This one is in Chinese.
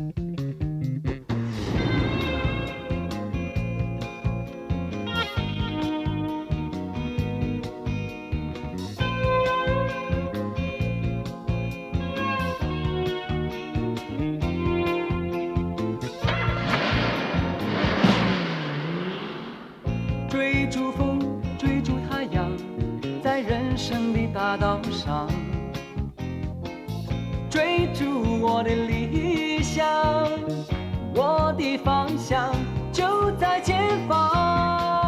追逐风，追逐太阳，在人生的大道上，追逐我的理想，我的方向就在前方。